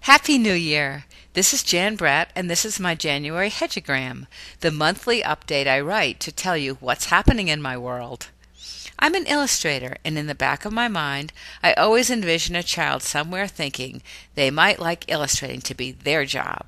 Happy New Year! This is Jan Brett, and this is my January Hedgeogram, the monthly update I write to tell you what's happening in my world. I'm an illustrator, and in the back of my mind, I always envision a child somewhere thinking they might like illustrating to be their job.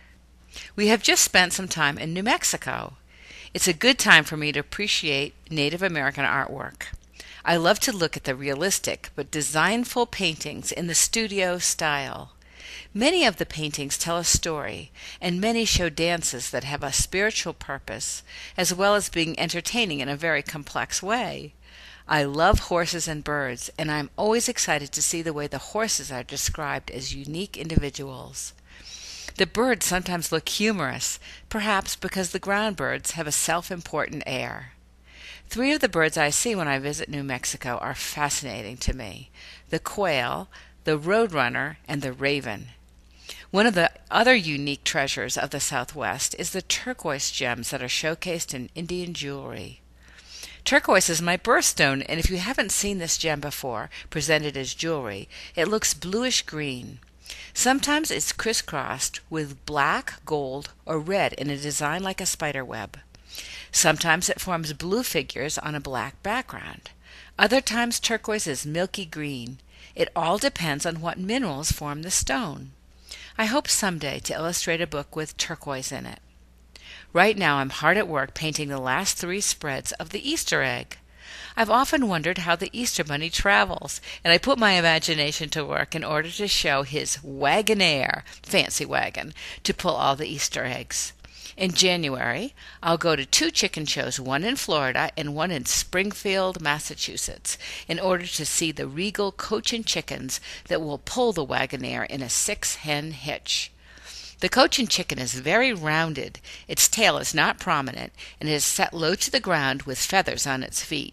We have just spent some time in New Mexico. It's a good time for me to appreciate Native American artwork. I love to look at the realistic but designful paintings in the studio style. Many of the paintings tell a story, and many show dances that have a spiritual purpose, as well as being entertaining in a very complex way. I love horses and birds, and I'm always excited to see the way the horses are described as unique individuals. The birds sometimes look humorous, perhaps because the ground birds have a self-important air. Three of the birds I see when I visit New Mexico are fascinating to me: the quail, the roadrunner, and the raven. One of the other unique treasures of the Southwest is the turquoise gems that are showcased in Indian jewelry. Turquoise is my birthstone, and if you haven't seen this gem before, presented as jewelry, it looks bluish-green. Sometimes it's crisscrossed with black, gold, or red in a design like a spider web. Sometimes it forms blue figures on a black background. Other times turquoise is milky green. It all depends on what minerals form the stone. I hope someday to illustrate a book with turquoise in it. Right now I'm hard at work painting the last 3 spreads of the Easter egg. I've often wondered how the Easter Bunny travels, and I put my imagination to work in order to show his Wagonaire, fancy wagon, to pull all the Easter eggs. In January, I'll go to 2 chicken shows, one in Florida and one in Springfield, Massachusetts, in order to see the regal Cochin chickens that will pull the Wagonaire in a 6-hen hitch. The Cochin chicken is very rounded, its tail is not prominent, and it is set low to the ground with feathers on its feet.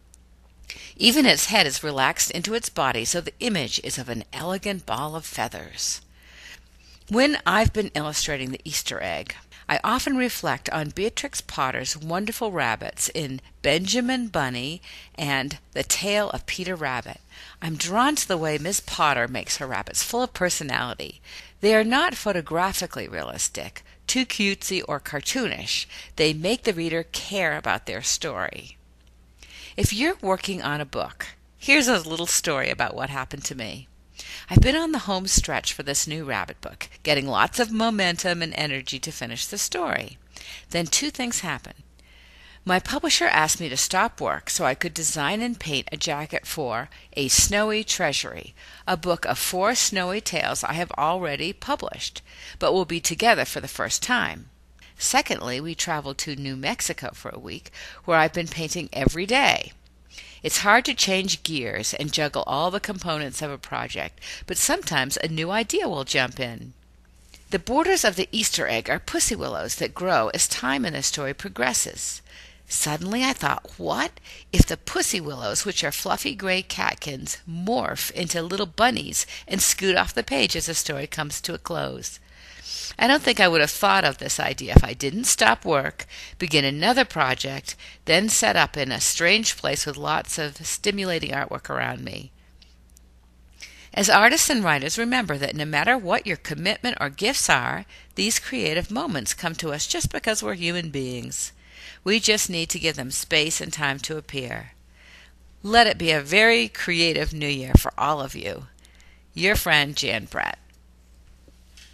Even its head is relaxed into its body, so the image is of an elegant ball of feathers. When I've been illustrating the Easter egg, I often reflect on Beatrix Potter's wonderful rabbits in Benjamin Bunny and The Tale of Peter Rabbit. I'm drawn to the way Miss Potter makes her rabbits full of personality. They are not photographically realistic, too cutesy or cartoonish. They make the reader care about their story. If you're working on a book, here's a little story about what happened to me. I've been on the home stretch for this new rabbit book, getting lots of momentum and energy to finish the story. Then 2 things happened. My publisher asked me to stop work so I could design and paint a jacket for A Snowy Treasury, a book of 4 snowy tales I have already published, but will be together for the first time. Secondly, we traveled to New Mexico for a week, where I've been painting every day. It's hard to change gears and juggle all the components of a project, but sometimes a new idea will jump in. The borders of the Easter egg are pussy willows that grow as time in the story progresses. Suddenly I thought, what if the pussy willows, which are fluffy gray catkins, morph into little bunnies and scoot off the page as the story comes to a close? I don't think I would have thought of this idea if I didn't stop work, begin another project, then set up in a strange place with lots of stimulating artwork around me. As artists and writers, remember that no matter what your commitment or gifts are, these creative moments come to us just because we're human beings. We just need to give them space and time to appear. Let it be a very creative new year for all of you. Your friend, Jan Brett.